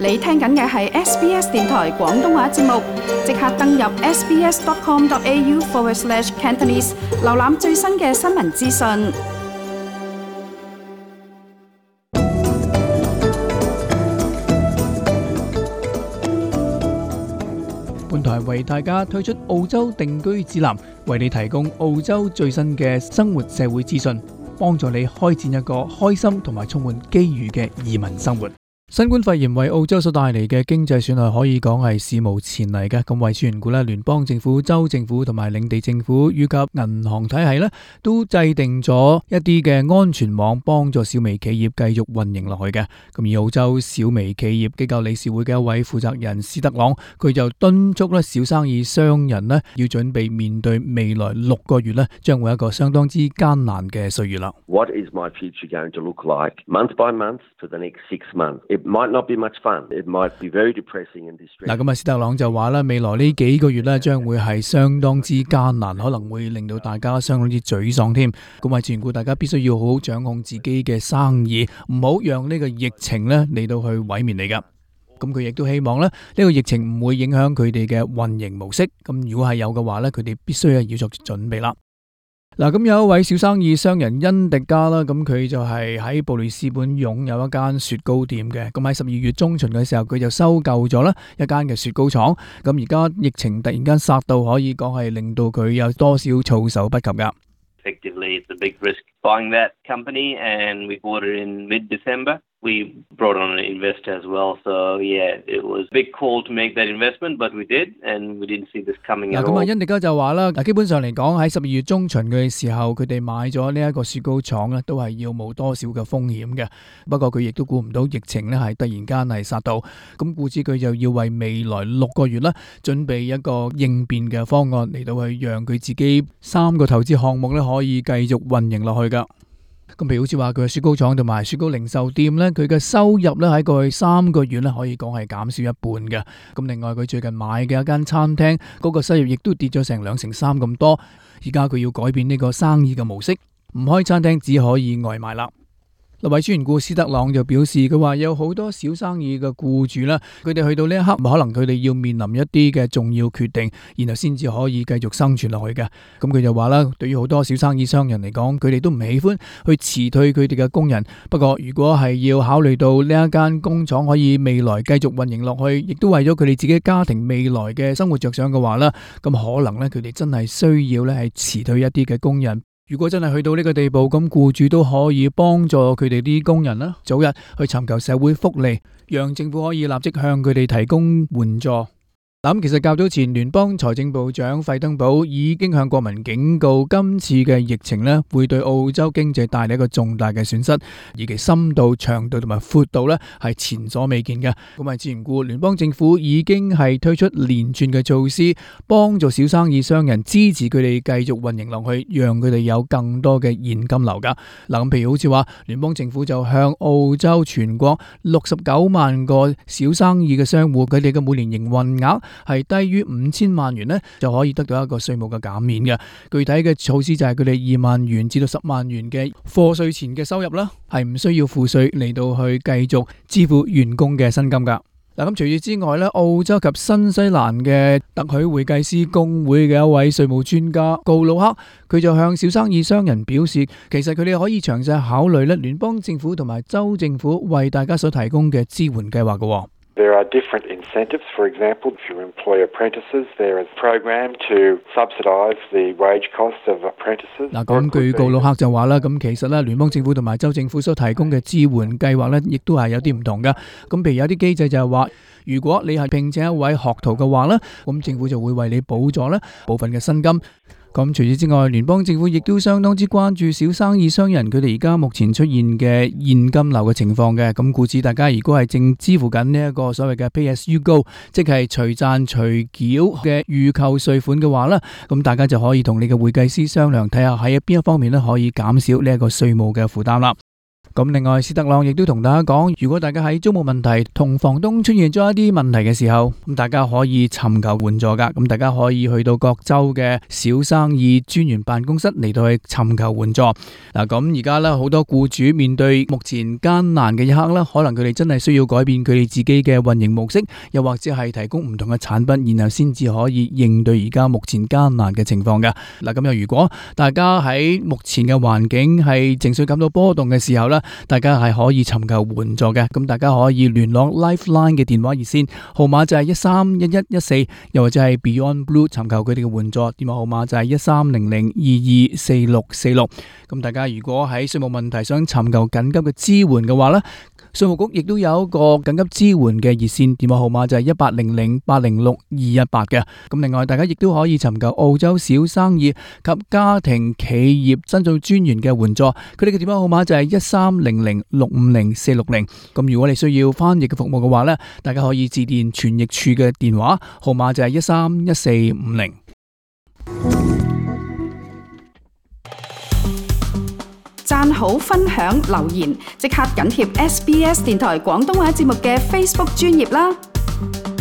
你聽緊嘅係 SBS 電台廣東話節目，即刻登入 sbs.com.au/Cantonese 瀏覽最新嘅新聞資訊。 本台為大家推出澳洲定居指南，為你提供澳洲最新嘅生活社會資訊，幫助你開展一個開心同埋充滿機遇嘅移民生活。新冠肺炎為澳洲所帶嚟嘅經濟損害可以講係史無前例嘅。咁為此緣故咧，聯邦政府、州政府同埋領地政府以及銀行體系咧，都制定咗一啲嘅安全網，幫助小微企業繼續運營落去嘅。咁而澳洲小微企業機構理事會嘅一位負責人斯德朗，佢就敦促咧小生意商人咧要準備面對未來6個月咧，將會一個相當之艱難嘅歲月啦。 What is my future going to look like month by month for the next 6 months? It might not be much fun. It might be very depressing and distressing. 嗱，咁啊，斯特朗就話咧，未來呢幾個月咧，將會係相當之艱難，可能會令到大家相當之沮喪添。咁為此緣故，大家必須要好好掌控自己嘅生意，唔好讓呢個疫情咧嚟到去毀滅你噶。咁佢亦都希望咧，呢個疫情唔會影響佢哋嘅運營模式。咁如果係有嘅話咧，佢哋必須要作準備啦。嗱，咁有一位小生意商人恩迪加啦，咁佢就係喺布里斯本擁有一間雪糕店嘅。咁喺12月中旬嘅時候，佢就收購咗啦一間嘅雪糕廠。咁而家疫情突然間殺到，可以講係令到佢有多少措手不及噶。 Effectively, it's a big risk buying that company, and we bought it in mid-December. We brought on an investor as well, so yeah, it was a big call to make that investment, but we did, and we didn't see this coming at all. 咁啊，恩迪加就話啦，基本上嚟講喺12月中旬嘅時候，佢哋買咗呢一個雪糕廠咧，都係要冒多少嘅風險嘅。不過佢亦都估唔到疫情咧係突然間係殺到，咁故此佢就要為未來6個月咧準備一個應變嘅方案嚟到去讓佢自己3個投資項目咧可以繼續運營落去噶。咁譬如好似話佢嘅雪糕廠同埋雪糕零售店咧，佢嘅收入咧喺過去3個月咧可以講係減少一半嘅。咁另外佢最近買嘅一間餐廳嗰個收入亦都跌咗成2成3咁多。而家佢要改變呢個生意嘅模式，唔開餐廳，只可以外賣啦。為此緣故，斯德朗就表示佢話有好多小生意嘅僱主啦，佢哋去到呢一刻，可能佢哋要面臨一啲嘅重要決定，然後先至可以繼續生存落去嘅。咁佢就話啦，對於好多小生意商人嚟講，佢哋都唔喜歡去辭退佢哋嘅工人。不過如果係要考慮到呢一間工廠可以未來繼續運營落去，亦都為咗佢哋自己家庭未來嘅生活着想嘅話啦，咁可能咧佢哋真係需要咧係辭退一啲嘅工人。如果真係去到呢個地步，咁僱主都可以幫助佢哋啲工人啦，早日去尋求社會福利，讓政府可以立即向佢哋提供援助。咁其實較早前，聯邦財政部長費登堡已經向國民警告，今次嘅疫情咧會對澳洲經濟帶嚟一個重大嘅損失，而其深度、長度同埋闊度咧係前所未見嘅。咁為此緣故，聯邦政府已經係推出連串嘅措施，幫助小生意商人，支持佢哋繼續運營落去，讓佢哋有更多嘅現金流噶。嗱，咁譬如好似話，聯邦政府就向澳洲全國69萬個小生意嘅商戶，佢哋嘅每年營運額係低於5000萬元呢，就可以得到一個稅務嘅減免嘅。具體嘅措施就係佢哋2萬元至到10萬元嘅課稅前嘅收入啦，係唔需要付稅嚟到去繼續支付員工嘅薪金噶。嗱，咁除此之外咧，澳洲及新西蘭嘅特許會計師公會嘅一位稅務專家告魯克，佢就向小生意商人表示，其實佢哋可以詳細考慮咧聯邦政府同埋州政府為大家所提供嘅支援計劃嘅。 There are different incentives. For example, if you employ apprentices, there is a program to subsidise the wage costs of apprentices. 嗱，咁據告魯克就話啦，咁其實咧聯邦政府同埋州政府所提供嘅支援計劃咧，亦都係有啲唔同噶。咁譬如有啲機制就係話，如果你係聘請一位學徒嘅話咧，咁政府就會為你補助咧部分嘅薪金。咁除此之外，聯邦政府亦都相當之關注小生意商人佢哋而家目前出現嘅現金流嘅情況嘅。咁故此，大家如果係正支付緊呢一個所謂嘅 Pay as you go， 即係隨賺隨繳嘅預扣稅款嘅話咧，咁大家就可以同你嘅會計師商量，睇下喺邊一方面咧可以減少呢一個稅務嘅負擔啦。 咁另外，史特朗亦都同大家講，如果大家喺租務問題同房東出現咗一啲問題嘅時候，咁大家可以尋求援助噶。咁大家可以去到各州嘅小生意專員辦公室嚟到去尋求援助。嗱，咁而家咧好多僱主面對目前艱難嘅一刻咧，可能佢哋真係需要改變佢哋自己嘅運營模式，又或者係提供唔同嘅產品，然後先至可以應對而家目前艱難嘅情況嘅。嗱，咁又如果大家喺目前嘅環境係情緒感到波動嘅時候咧，大家係可以尋求援助嘅。咁大家可以聯絡 Lifeline 嘅電話熱線號碼就係131114，又或者係 Beyond Blue 尋求佢哋嘅援助電話號碼就係1300224646。咁大家如果喺稅務問題想尋求緊急嘅支援嘅話咧，稅務局亦都有一個緊急支援嘅熱線電話號碼就係1800806218嘅。咁另外大家亦都可以尋求澳洲小生意及家庭企業申訴專員嘅援助，佢哋嘅電話號碼就係1300650460。咁如果你需要翻譯嘅服務嘅話咧，大家可以致電傳譯處嘅電話號碼就係131450。 讚好、分享、留言，即刻緊貼SBS 電台廣東話節目嘅 Facebook 專頁啦！